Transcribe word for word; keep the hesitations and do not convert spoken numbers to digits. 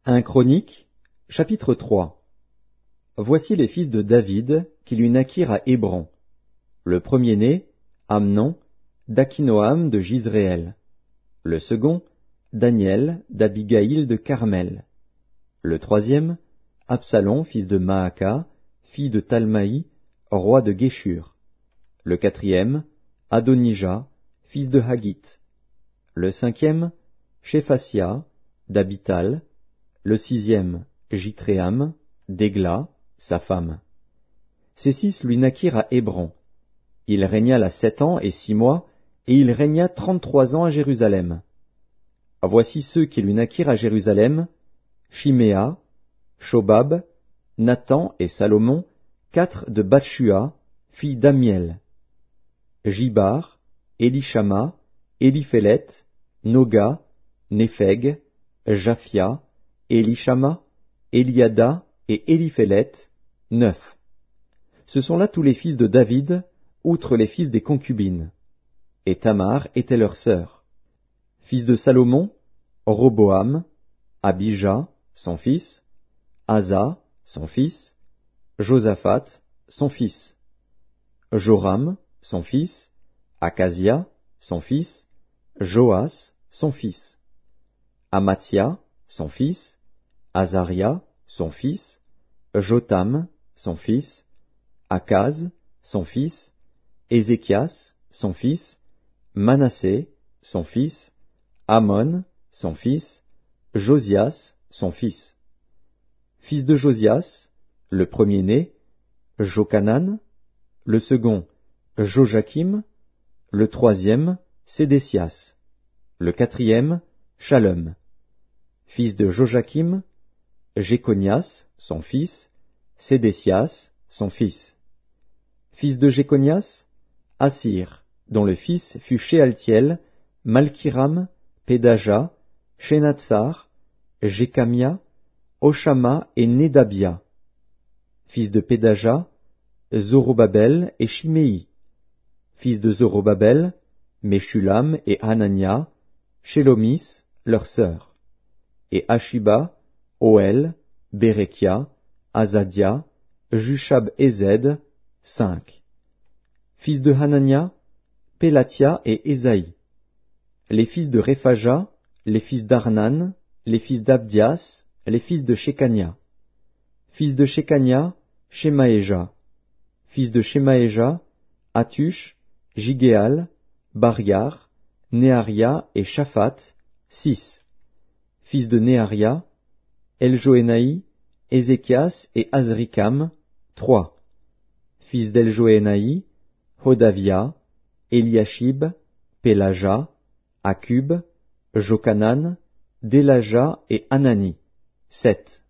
un Chronique, chapitre trois. Voici les fils de David qui lui naquirent à Hébron. Le premier-né, Amnon, d'Akinoam de Jizréel. Le second, Daniel, d'Abigaïl de Carmel. Le troisième, Absalom, fils de Maaka, fille de Talmaï, roi de Géshur. Le quatrième, Adonijah, fils de Haggith. Le cinquième, Shéphasia, d'Abital. Le sixième, Jitréam, d'Égla, sa femme. Ces six lui naquirent à Hébron. Il régna là sept ans et six mois, et il régna trente-trois ans à Jérusalem. Voici ceux qui lui naquirent à Jérusalem, Shiméa, Shobab, Nathan et Salomon, quatre de Bathshua, fille d'Amiel. Jibar, Élishama, Éliphélet, Noga, Népheg, Japhia, Élishama, Eliada et Éliphélet, neuf. Ce sont là tous les fils de David, outre les fils des concubines. Et Tamar était leur sœur. Fils de Salomon, Roboam, Abijah, son fils, Asa, son fils, Josaphat, son fils, Joram, son fils, Acasia, son fils, Joas, son fils, Amathia, son fils, Azaria, son fils, Jotam, son fils, Akaz, son fils, Ézéchias, son fils, Manassé, son fils, Amon, son fils, Josias, son fils. Fils de Josias, le premier-né, Jochanan, le second, Joachim, le troisième, Sédécias, le quatrième, Shallum. Fils de Joachim, Jéconias, son fils, Sédécias, son fils. Fils de Jéconias, Assir, dont le fils fut Shealtiel, Malkiram, Pédaja, Shenatsar, Jécamia, Oshama et Nédabia. Fils de Pédaja, Zorobabel et Shimei. Fils de Zorobabel, Meshulam et Hanania, Shelomis, leur sœur. Et Ashiba, Oel, Bérekia, Azadia, Jushab-Ezed, cinq. Fils de Hanania, Pélatia et Ésaïe. Les fils de Réphaja, les fils d'Arnan, les fils d'Abdias, les fils de Shekania. Fils de Shekania, Shemaéja. Fils de Shemaéja, Atush, Jigéal, Bariar, Néaria et Shaphat, six. Fils de Néaria, Eljoénaï, Ézéchias et Azrikam, trois. Fils d'Eljoénaï, Hodavia, Eliashib, Pélaja, Akub, Jochanan, Délaja et Anani, sept.